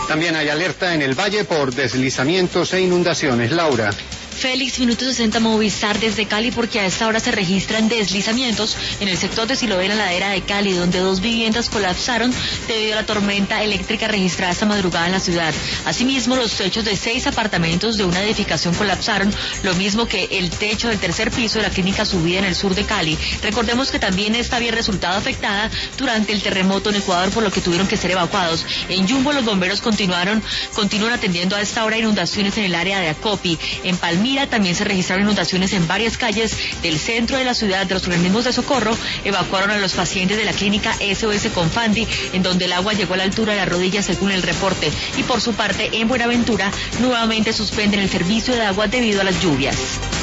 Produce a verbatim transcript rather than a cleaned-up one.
También hay alerta en el Valle por deslizamientos e inundaciones. Laura. Félix, minuto sesenta Movistar desde Cali, porque a esta hora se registran deslizamientos en el sector de Siloé, en la ladera de Cali, donde dos viviendas colapsaron debido a la tormenta eléctrica registrada esta madrugada en la ciudad. Asimismo, los techos de seis apartamentos de una edificación colapsaron, lo mismo que el techo del tercer piso de la clínica Subida en el sur de Cali. Recordemos que también esta había resultado afectada durante el terremoto en Ecuador, por lo que tuvieron que ser evacuados. En Yumbo, los bomberos continuaron, continúan atendiendo a esta hora inundaciones en el área de Acopi. En Palmira también se registraron inundaciones en varias calles del centro de la ciudad. De los organismos de socorro evacuaron a los pacientes de la clínica S O S Confandi, en donde el agua llegó a la altura de la rodilla según el reporte. Y por su parte, en Buenaventura nuevamente suspenden el servicio de agua debido a las lluvias.